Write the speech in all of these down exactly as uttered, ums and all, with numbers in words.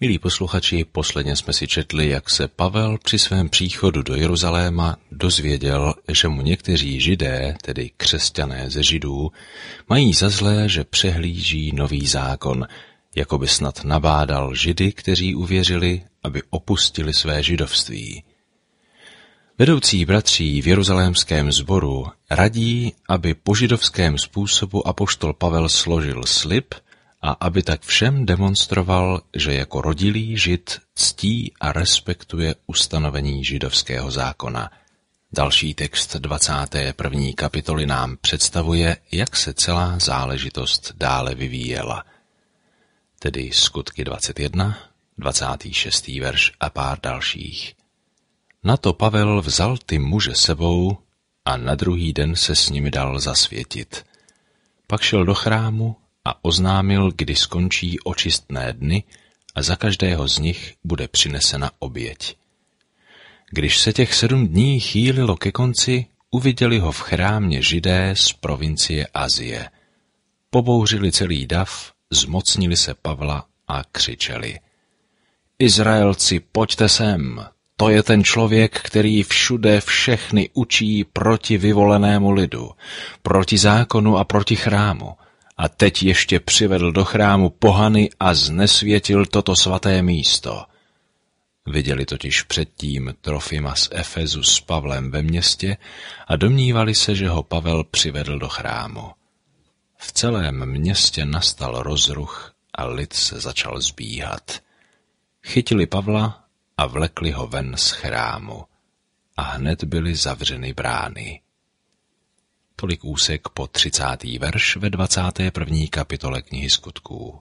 Milí posluchači, posledně jsme si četli, jak se Pavel při svém příchodu do Jeruzaléma dozvěděl, že mu někteří Židé, tedy křesťané ze Židů, mají za zlé, že přehlíží nový zákon, jako by snad nabádal Židy, kteří uvěřili, aby opustili své židovství. Vedoucí bratří v jeruzalémském sboru radí, aby po židovském způsobu apoštol Pavel složil slib a aby tak všem demonstroval, že jako rodilý Žid ctí a respektuje ustanovení židovského zákona. Další text dvacáté první kapitoly nám představuje, jak se celá záležitost dále vyvíjela. Tedy Skutky dvacet jedna, dvacátý šestý verš a pár dalších. Na to Pavel vzal ty muže sebou a na druhý den se s nimi dal zasvětit. Pak šel do chrámu a oznámil, kdy skončí očistné dny a za každého z nich bude přinesena oběť. Když se těch sedm dní chýlilo ke konci, uviděli ho v chrámě Židé z provincie Asie. Pobouřili celý dav, zmocnili se Pavla a křičeli: Izraelci, pojďte sem! To je ten člověk, který všude všechny učí proti vyvolenému lidu, proti zákonu a proti chrámu. A teď ještě přivedl do chrámu pohany a znesvětil toto svaté místo. Viděli totiž předtím Trofima z Efezu s Pavlem ve městě a domnívali se, že ho Pavel přivedl do chrámu. V celém městě nastal rozruch a lid se začal zbíhat. Chytili Pavla a vlekli ho ven z chrámu a hned byly zavřeny brány. Tolik úsek po třicátý verš ve dvacáté první kapitole knihy Skutků.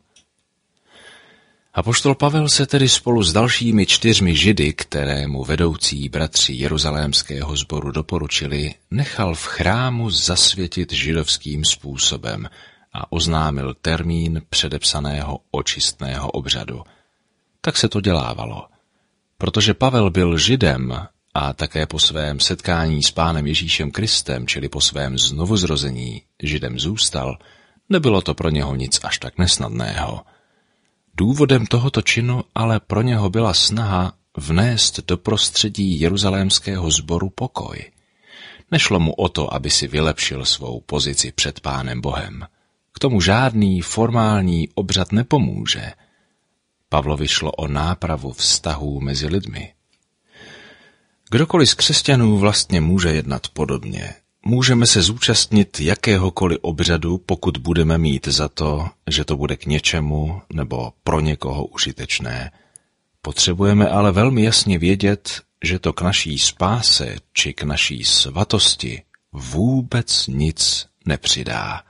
Apoštol Pavel se tedy spolu s dalšími čtyřmi Židy, kterému vedoucí bratři jeruzalémského sboru doporučili, nechal v chrámu zasvětit židovským způsobem a oznámil termín předepsaného očistného obřadu. Tak se to dělávalo. Protože Pavel byl Židem a také po svém setkání s Pánem Ježíšem Kristem, čili po svém znovuzrození, Židem zůstal, nebylo to pro něho nic až tak nesnadného. Důvodem tohoto činu ale pro něho byla snaha vnést do prostředí jeruzalémského sboru pokoj. Nešlo mu o to, aby si vylepšil svou pozici před Pánem Bohem. K tomu žádný formální obřad nepomůže. Pavlovi šlo o nápravu vztahů mezi lidmi. Kdokoliv z křesťanů vlastně může jednat podobně. Můžeme se zúčastnit jakéhokoliv obřadu, pokud budeme mít za to, že to bude k něčemu nebo pro někoho užitečné. Potřebujeme ale velmi jasně vědět, že to k naší spáse či k naší svatosti vůbec nic nepřidá.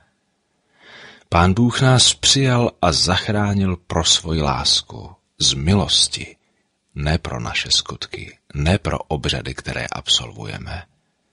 Pán Bůh nás přijal a zachránil pro svoji lásku, z milosti, ne pro naše skutky, ne pro obřady, které absolvujeme.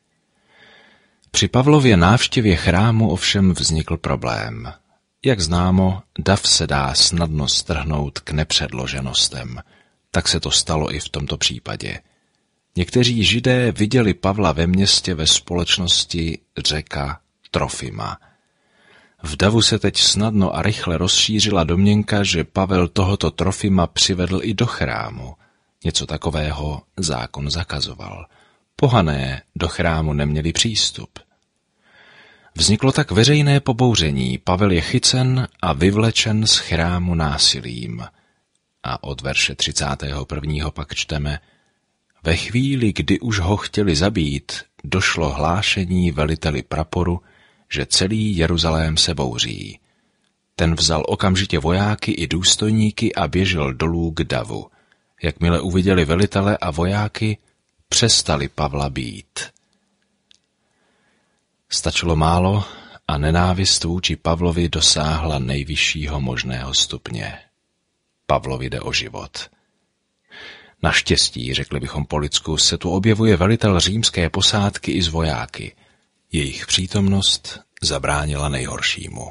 Při Pavlově návštěvě chrámu ovšem vznikl problém. Jak známo, dav se dá snadno strhnout k nepředloženostem. Tak se to stalo i v tomto případě. Někteří Židé viděli Pavla ve městě ve společnosti Řeka Trofima. V davu se teď snadno a rychle rozšířila domněnka, že Pavel tohoto Trofima přivedl i do chrámu. Něco takového zákon zakazoval. Pohané do chrámu neměli přístup. Vzniklo tak veřejné pobouření, Pavel je chycen a vyvlečen z chrámu násilím. A od verše třicátého prvního pak čteme: Ve chvíli, kdy už ho chtěli zabít, došlo hlášení veliteli praporu, že celý Jeruzalém se bouří. Ten vzal okamžitě vojáky i důstojníky a běžel dolů k davu. Jakmile uviděli velitele a vojáky, přestali Pavla bít. Stačilo málo a nenávist vůči Pavlovi dosáhla nejvyššího možného stupně. Pavlovi jde o život. Naštěstí, řekli bychom po lidsku, se tu objevuje velitel římské posádky i z vojáky. Jejich přítomnost zabránila nejhoršímu.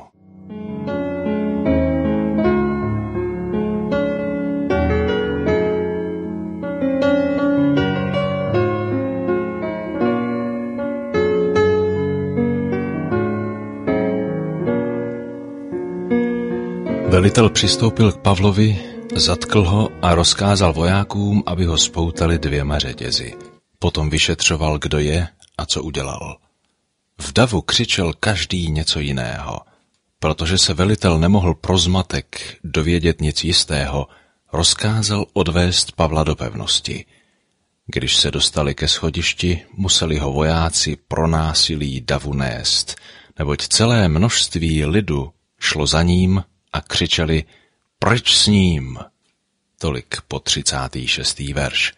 Velitel přistoupil k Pavlovi Zatkl ho a rozkázal vojákům, aby ho spoutali dvěma řetězy. Potom vyšetřoval, kdo je a co udělal. V davu křičel každý něco jiného. Protože se velitel nemohl pro zmatek dovědět nic jistého, rozkázal odvést Pavla do pevnosti. Když se dostali ke schodišti, museli ho vojáci pro násilí davu nést, neboť celé množství lidu šlo za ním a křičeli pryč s ním. Tolik po třicátý šestý verš.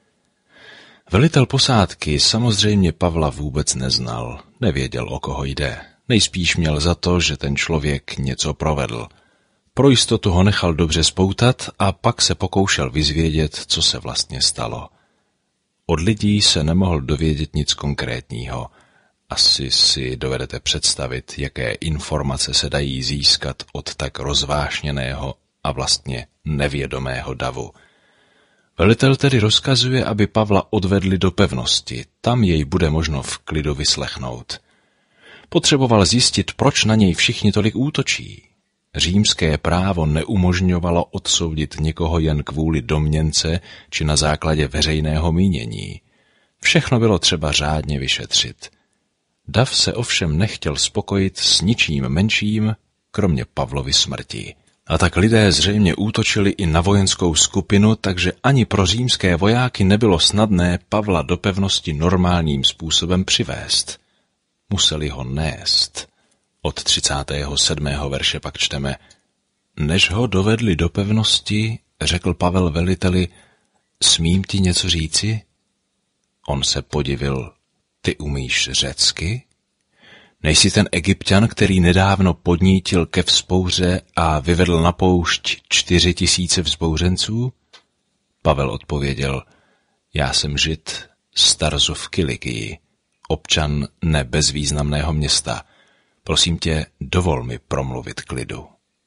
Velitel posádky samozřejmě Pavla vůbec neznal, nevěděl, o koho jde. Nejspíš měl za to, že ten člověk něco provedl. Pro jistotu ho nechal dobře spoutat a pak se pokoušel vyzvědět, co se vlastně stalo. Od lidí se nemohl dovědět nic konkrétního. Asi si dovedete představit, jaké informace se dají získat od tak rozvášněného a vlastně nevědomého davu. Velitel tedy rozkazuje, aby Pavla odvedli do pevnosti, tam jej bude možno v klidu vyslechnout. Potřeboval zjistit, proč na něj všichni tolik útočí. Římské právo neumožňovalo odsoudit někoho jen kvůli domněnce či na základě veřejného mínění. Všechno bylo třeba řádně vyšetřit. Dav se ovšem nechtěl spokojit s ničím menším, kromě Pavlovy smrti. A tak lidé zřejmě útočili i na vojenskou skupinu, takže ani pro římské vojáky nebylo snadné Pavla do pevnosti normálním způsobem přivést. Museli ho nést. Od třicátého sedmého verše pak čteme: Než ho dovedli do pevnosti, řekl Pavel veliteli, smím ti něco říci? On se podivil, ty umíš řecky? Nejsi ten Egypťan, který nedávno podnítil ke vzpouře a vyvedl na poušť čtyři tisíce vzbouřenců? Pavel odpověděl, já jsem Žid z Tarzu v Kilikii, občan nebezvýznamného města. Prosím tě, dovol mi promluvit k lidu.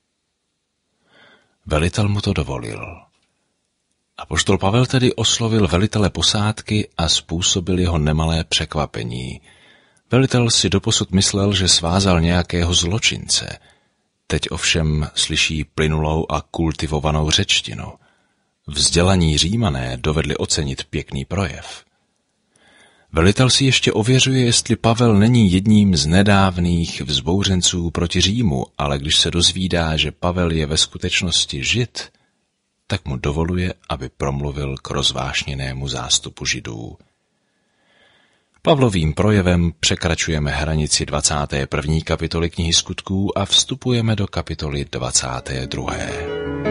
Velitel mu to dovolil. Apoštol Pavel tedy oslovil velitele posádky a způsobil jeho nemalé překvapení. Velitel si doposud myslel, že svázal nějakého zločince. Teď ovšem slyší plynulou a kultivovanou řečtinu. Vzdělaní Římané dovedli ocenit pěkný projev. Velitel si ještě ověřuje, jestli Pavel není jedním z nedávných vzbouřenců proti Římu, ale když se dozvídá, že Pavel je ve skutečnosti Žid, tak mu dovoluje, aby promluvil k rozvášněnému zástupu Židů. Pavlovým projevem překračujeme hranici dvacáté první kapitoly knihy Skutků a vstupujeme do kapitoly dvacáté druhé.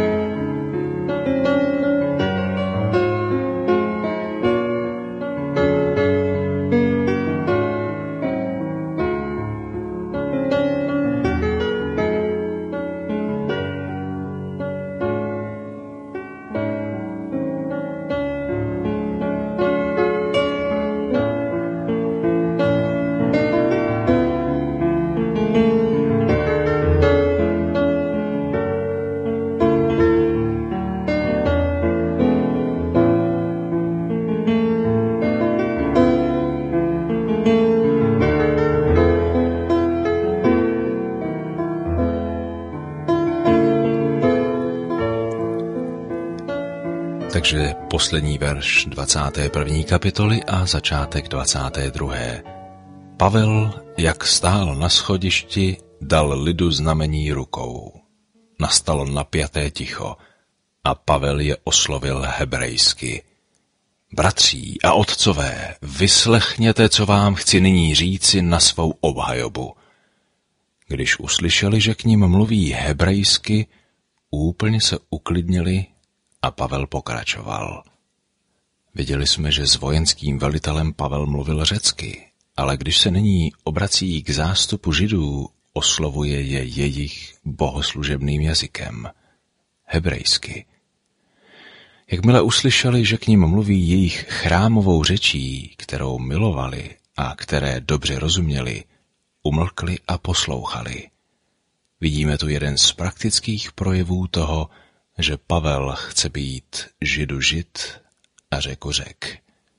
Takže poslední verš dvacáté první kapitoly a začátek dvacáté druhé. Pavel, jak stál na schodišti, dal lidu znamení rukou. Nastalo napjaté ticho a Pavel je oslovil hebrejsky. Bratří a otcové, vyslechněte, co vám chci nyní říci na svou obhajobu. Když uslyšeli, že k ním mluví hebrejsky, úplně se uklidnili a Pavel pokračoval. Viděli jsme, že s vojenským velitelem Pavel mluvil řecky, ale když se nyní obrací k zástupu Židů, oslovuje je jejich bohoslužebným jazykem, hebrejsky. Jakmile uslyšeli, že k ním mluví jejich chrámovou řečí, kterou milovali a které dobře rozuměli, umlkli a poslouchali. Vidíme tu jeden z praktických projevů toho, že Pavel chce být Židu Žid a Řeku Řek.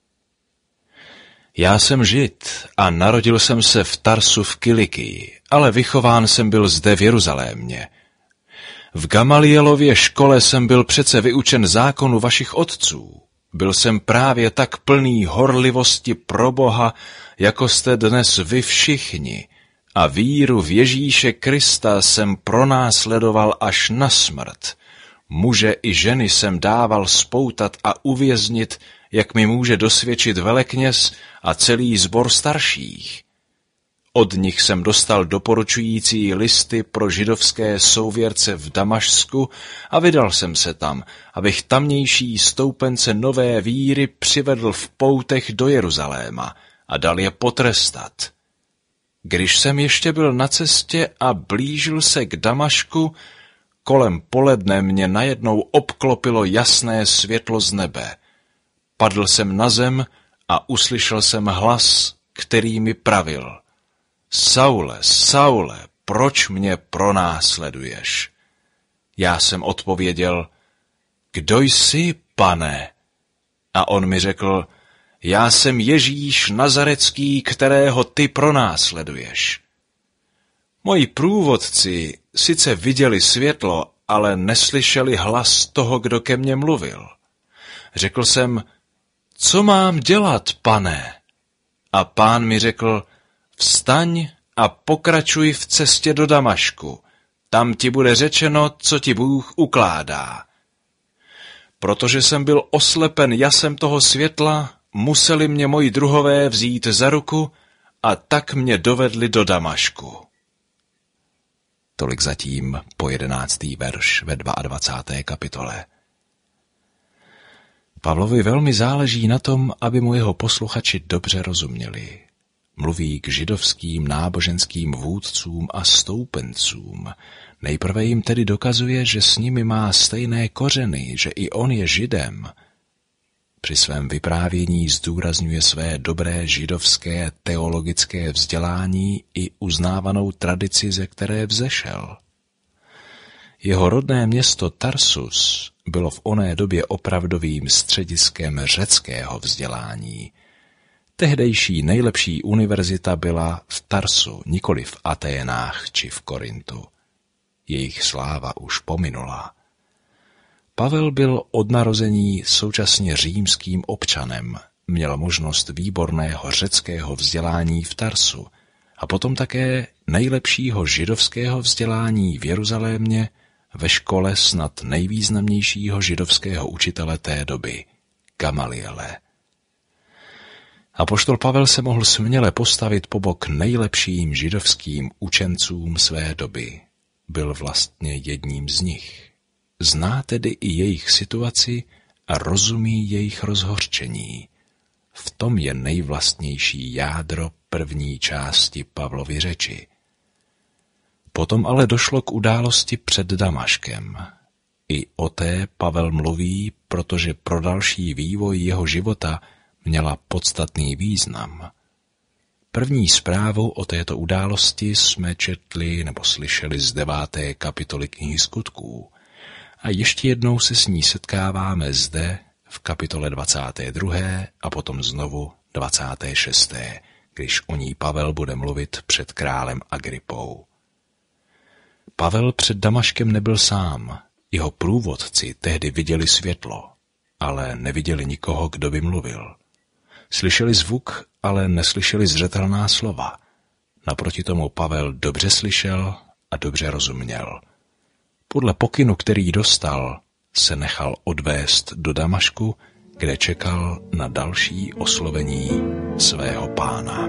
Já jsem Žid a narodil jsem se v Tarsu v Kilikii, ale vychován jsem byl zde v Jeruzalémě. V Gamalielově škole jsem byl přece vyučen zákonu vašich otců. Byl jsem právě tak plný horlivosti pro Boha, jako jste dnes vy všichni, a víru v Ježíše Krista jsem pronásledoval až na smrt. Muže i ženy jsem dával spoutat a uvěznit, jak mi může dosvědčit velekněz a celý sbor starších. Od nich jsem dostal doporučující listy pro židovské souvěrce v Damašsku a vydal jsem se tam, abych tamnější stoupence nové víry přivedl v poutech do Jeruzaléma a dal je potrestat. Když jsem ještě byl na cestě a blížil se k Damašku, kolem poledne mě najednou obklopilo jasné světlo z nebe. Padl jsem na zem a uslyšel jsem hlas, který mi pravil: Saule, Saule, proč mě pronásleduješ? Já jsem odpověděl: Kdo jsi, Pane? A on mi řekl: Já jsem Ježíš Nazarecký, kterého ty pronásleduješ. Moji průvodci sice viděli světlo, ale neslyšeli hlas toho, kdo ke mně mluvil. Řekl jsem: Co mám dělat, Pane? A Pán mi řekl: Vstaň a pokračuj v cestě do Damašku. Tam ti bude řečeno, co ti Bůh ukládá. Protože jsem byl oslepen jasem toho světla, museli mě moji druhové vzít za ruku a tak mě dovedli do Damašku. Tolik zatím po jedenáctý verš ve dvacáté druhé kapitole. Pavlovi velmi záleží na tom, aby mu jeho posluchači dobře rozuměli. Mluví k židovským náboženským vůdcům a stoupencům. Nejprve jim tedy dokazuje, že s nimi má stejné kořeny, že i on je Židem. Při svém vyprávění zdůrazňuje své dobré židovské teologické vzdělání i uznávanou tradici, ze které vzešel. Jeho rodné město Tarsus bylo v oné době opravdovým střediskem řeckého vzdělání. Tehdejší nejlepší univerzita byla v Tarsu, nikoli v Aténách či v Korintu. Jejich sláva už pominula. Pavel byl od narození současně římským občanem, měl možnost výborného řeckého vzdělání v Tarsu a potom také nejlepšího židovského vzdělání v Jeruzalémě ve škole snad nejvýznamnějšího židovského učitele té doby, Gamaliele. Apoštol Pavel se mohl směle postavit po bok nejlepším židovským učencům své doby. Byl vlastně jedním z nich. Zná tedy i jejich situaci a rozumí jejich rozhořčení. V tom je nejvlastnější jádro první části Pavlovy řeči. Potom ale došlo k události před Damaškem. I o té Pavel mluví, protože pro další vývoj jeho života měla podstatný význam. První zprávu o této události jsme četli nebo slyšeli z deváté kapitoly knihy Skutků a ještě jednou se s ní setkáváme zde v kapitole dvacáté druhé a potom znovu dvacáté šesté, když o ní Pavel bude mluvit před králem Agripou. Pavel před Damaškem nebyl sám, jeho průvodci tehdy viděli světlo, ale neviděli nikoho, kdo by mluvil. Slyšeli zvuk, ale neslyšeli zřetelná slova. Naproti tomu Pavel dobře slyšel a dobře rozuměl. Podle pokynu, který dostal, se nechal odvést do Damašku, kde čekal na další oslovení svého Pána.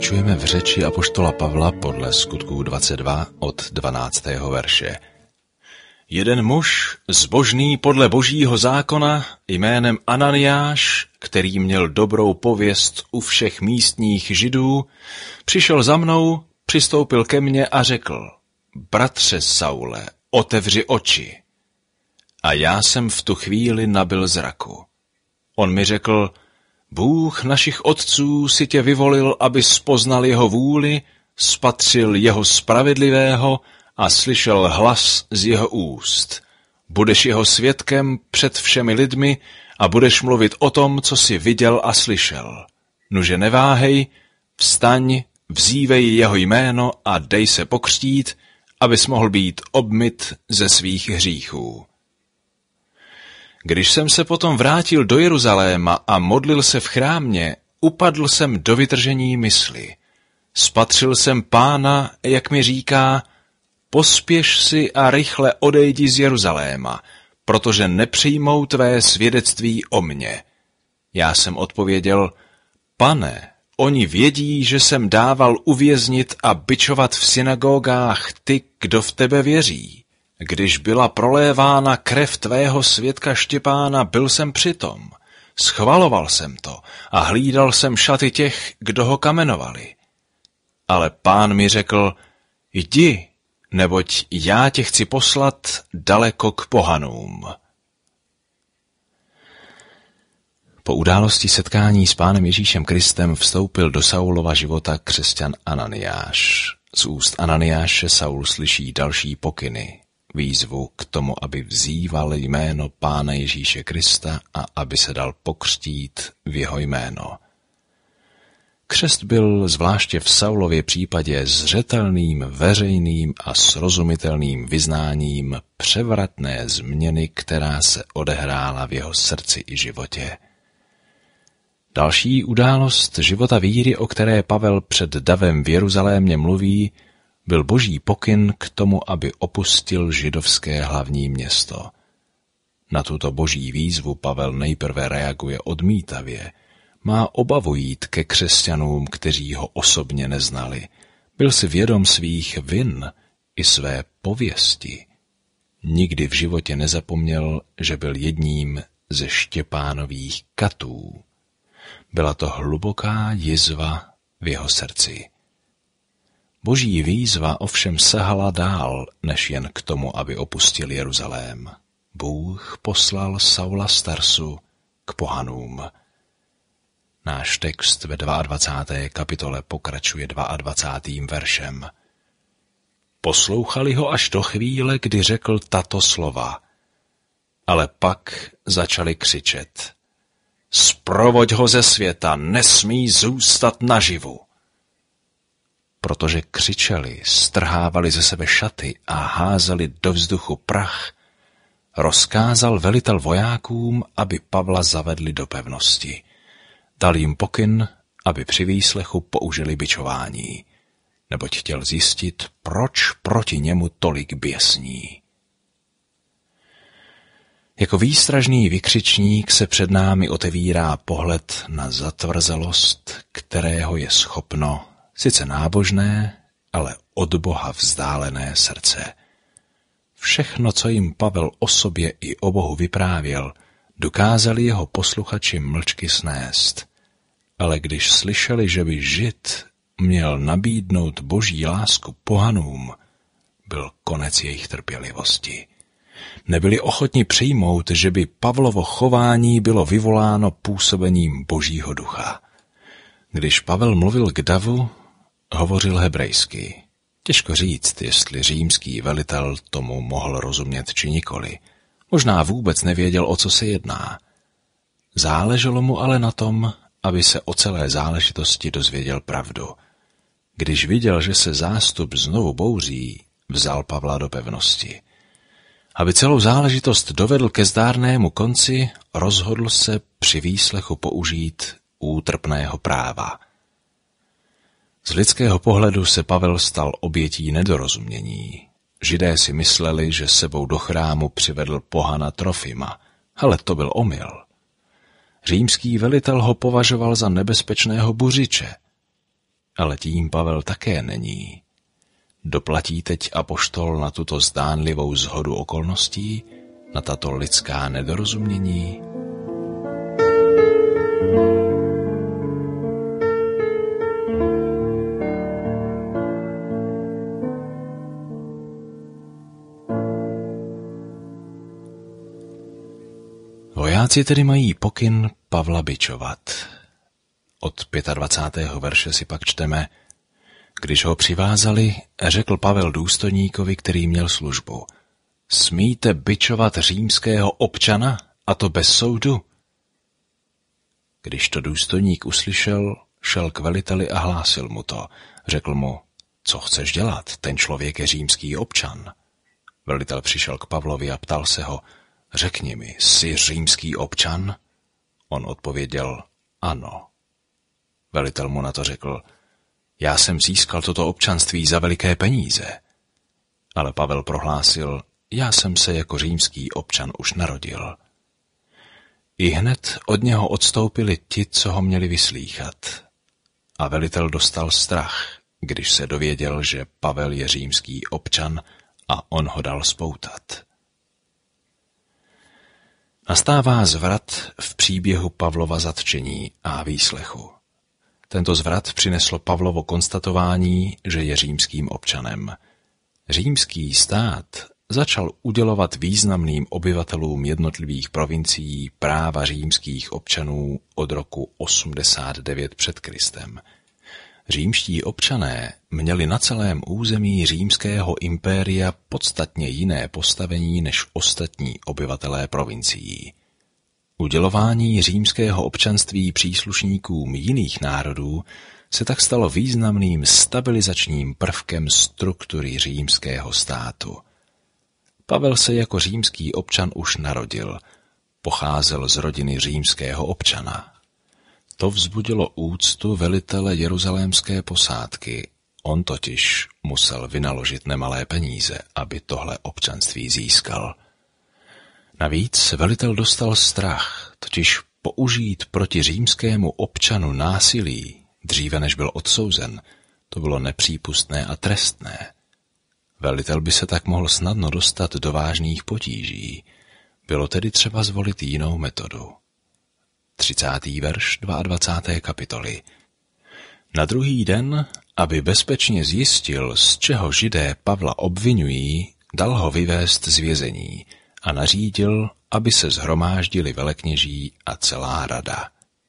pokračujeme v řeči apoštola Pavla podle Skutků dvacet dva od dvanáctého verše. Jeden muž, zbožný podle božího zákona, jménem Ananiáš, který měl dobrou pověst u všech místních Židů, přišel za mnou, přistoupil ke mně a řekl: Bratře Saule, otevři oči. A já jsem v tu chvíli nabyl zraku. On mi řekl: Bůh našich otců si tě vyvolil, abys poznal jeho vůli, spatřil jeho spravedlivého a slyšel hlas z jeho úst. Budeš jeho svědkem před všemi lidmi a budeš mluvit o tom, co jsi viděl a slyšel. Nuže neváhej, vstaň, vzívej jeho jméno a dej se pokřtít, abys mohl být obmyt ze svých hříchů. Když jsem se potom vrátil do Jeruzaléma a modlil se v chrámě, upadl jsem do vytržení mysli. Spatřil jsem Pána, jak mi říká: Pospěš si a rychle odejdi z Jeruzaléma, protože nepřijmou tvé svědectví o mně. Já jsem odpověděl: Pane, oni vědí, že jsem dával uvěznit a bičovat v synagogách ty, kdo v tebe věří. Když byla prolévána krev tvého svědka Štěpána, byl jsem přitom. Schvaloval jsem to a hlídal jsem šaty těch, kdo ho kamenovali. Ale Pán mi řekl: Jdi, neboť já tě chci poslat daleko k pohanům. Po události setkání s Pánem Ježíšem Kristem vstoupil do Saulova života křesťan Ananiáš. Z úst Ananiáše Saul slyší další pokyny, výzvu k tomu, aby vzýval jméno Pána Ježíše Krista a aby se dal pokřtít v jeho jméno. Křest byl zvláště v Saulově případě zřetelným, veřejným a srozumitelným vyznáním převratné změny, která se odehrála v jeho srdci i životě. Další událost života víry, o které Pavel před davem v Jeruzalémě mluví, byl boží pokyn k tomu, aby opustil židovské hlavní město. Na tuto boží výzvu Pavel nejprve reaguje odmítavě. Má obavu jít ke křesťanům, kteří ho osobně neznali. Byl si vědom svých vin i své pověsti. Nikdy v životě nezapomněl, že byl jedním ze Štěpánových katů. Byla to hluboká jizva v jeho srdci. Boží výzva ovšem sahala dál, než jen k tomu, aby opustil Jeruzalém. Bůh poslal Saula z Tarsu k pohanům. Náš text ve dvacáté druhé kapitole pokračuje dvacátým druhým veršem. Poslouchali ho až do chvíle, kdy řekl tato slova. Ale pak začali křičet: Sprovoď ho ze světa, nesmí zůstat naživu. Protože křičeli, strhávali ze sebe šaty a házeli do vzduchu prach, rozkázal velitel vojákům, aby Pavla zavedli do pevnosti. Dal jim pokyn, aby při výslechu použili bičování, neboť chtěl zjistit, proč proti němu tolik běsní. Jako výstražný vykřičník se před námi otevírá pohled na zatvrzelost, kterého je schopno sice nábožné, ale od Boha vzdálené srdce. Všechno, co jim Pavel o sobě i o Bohu vyprávěl, dokázali jeho posluchači mlčky snést. Ale když slyšeli, že by Žid měl nabídnout boží lásku pohanům, byl konec jejich trpělivosti. Nebyli ochotni přijmout, že by Pavlovo chování bylo vyvoláno působením božího ducha. Když Pavel mluvil k davu, hovořil hebrejsky. Těžko říct, jestli římský velitel tomu mohl rozumět či nikoli. Možná vůbec nevěděl, o co se jedná. Záleželo mu ale na tom, aby se o celé záležitosti dozvěděl pravdu. Když viděl, že se zástup znovu bouří, vzal Pavla do pevnosti. Aby celou záležitost dovedl ke zdárnému konci, rozhodl se při výslechu použít útrpného práva. Z lidského pohledu se Pavel stal obětí nedorozumění. Židé si mysleli, že sebou do chrámu přivedl pohana Trofima, ale to byl omyl. Římský velitel ho považoval za nebezpečného buřiče. ale tím Pavel také není. Doplatí teď apoštol na tuto zdánlivou shodu okolností, na tato lidská nedorozumění? Vojáci tedy mají pokyn Pavla bičovat. Od dvacátého pátého verše si pak čteme: Když ho přivázali, řekl Pavel důstojníkovi, který měl službu: Smíte bičovat římského občana, a to bez soudu? Když to důstojník uslyšel, šel k veliteli a hlásil mu to. Řekl mu: Co chceš dělat? Ten člověk je římský občan. Velitel přišel k Pavlovi a ptal se ho: Řekni mi, jsi římský občan? On odpověděl: Ano. Velitel mu na to řekl: Já jsem získal toto občanství za veliké peníze. Ale Pavel prohlásil: Já jsem se jako římský občan už narodil. I hned od něho odstoupili ti, co ho měli vyslýchat. A velitel dostal strach, když se dověděl, že Pavel je římský občan, a on ho dal spoutat. Nastává zvrat v příběhu Pavlova zatčení a výslechu. Tento zvrat přineslo Pavlovo konstatování, že je římským občanem. Římský stát začal udělovat významným obyvatelům jednotlivých provincií práva římských občanů od roku osmdesát devět před Kristem. Římští občané měli na celém území římského impéria podstatně jiné postavení než ostatní obyvatelé provincií. Udělování římského občanství příslušníkům jiných národů se tak stalo významným stabilizačním prvkem struktury římského státu. Pavel se jako římský občan už narodil, pocházel z rodiny římského občana. To vzbudilo úctu velitele jeruzalémské posádky, on totiž musel vynaložit nemalé peníze, aby tohle občanství získal. Navíc velitel dostal strach, totiž použít proti římskému občanu násilí, dříve než byl odsouzen, to bylo nepřípustné a trestné. Velitel by se tak mohl snadno dostat do vážných potíží, bylo tedy třeba zvolit jinou metodu. třicátý verš dvacáté druhé kapitoly. Na druhý den, aby bezpečně zjistil, z čeho Židé Pavla obvinují, dal ho vyvést z vězení a nařídil, aby se shromáždili velekněží a celá rada.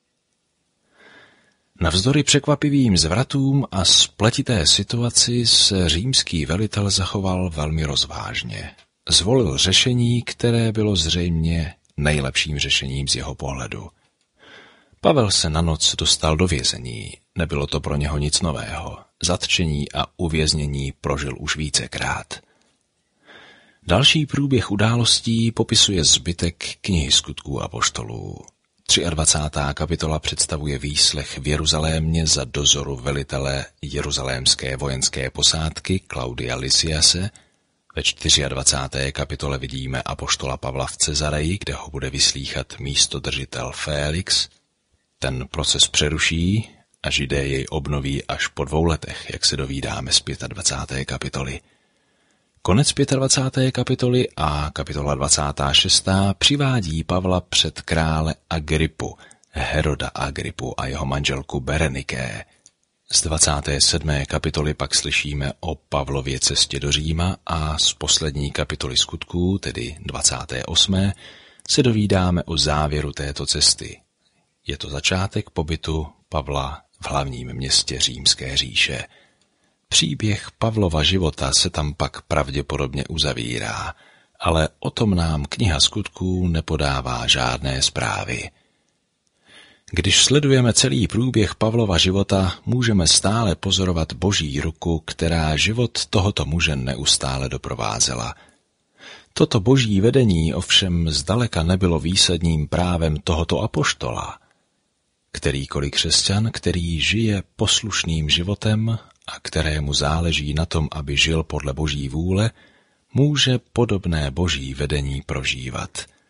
Navzdory překvapivým zvratům a spletité situaci se římský velitel zachoval velmi rozvážně. Zvolil řešení, které bylo zřejmě nejlepším řešením z jeho pohledu. Pavel se na noc dostal do vězení, nebylo to pro něho nic nového, zatčení a uvěznění prožil už vícekrát. Další průběh událostí popisuje zbytek knihy Skutků apoštolů. dvacátá třetí kapitola představuje výslech v Jeruzalémě za dozoru velitele jeruzalémské vojenské posádky Klaudia Lysiase. Ve dvacáté čtvrté kapitole vidíme apoštola Pavla v Cezareji, kde ho bude vyslýchat místodržitel Félix. Ten proces přeruší a Židé jej obnoví až po dvou letech, jak se dovídáme z dvacáté páté kapitoly. Konec dvacáté páté kapitoly a kapitola dvacátá šestá přivádí Pavla před krále Agripu, Heroda Agripu a jeho manželku Bereniké. Z dvacáté sedmé kapitoly pak slyšíme o Pavlově cestě do Říma a z poslední kapitoly Skutků, tedy dvacáté osmé se dovídáme o závěru této cesty. Je to začátek pobytu Pavla v hlavním městě Římské říše. Příběh Pavlova života se tam pak pravděpodobně uzavírá, ale o tom nám kniha Skutků nepodává žádné zprávy. Když sledujeme celý průběh Pavlova života, můžeme stále pozorovat Boží ruku, která život tohoto muže neustále doprovázela. Toto Boží vedení ovšem zdaleka nebylo výsadním právem tohoto apoštola. Kterýkoliv křesťan, který žije poslušným životem a kterému záleží na tom, aby žil podle Boží vůle, může podobné Boží vedení prožívat.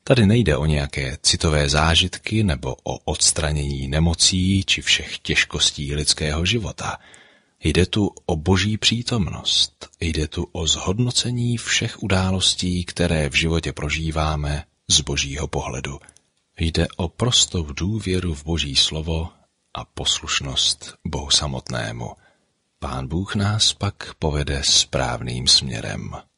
Tady nejde o nějaké citové zážitky nebo o odstranění nemocí či všech těžkostí lidského života. Jde tu o boží přítomnost, jde tu o zhodnocení všech událostí, které v životě prožíváme z božího pohledu. Jde o prostou důvěru v boží slovo a poslušnost Bohu samotnému. Pán Bůh nás pak povede správným směrem.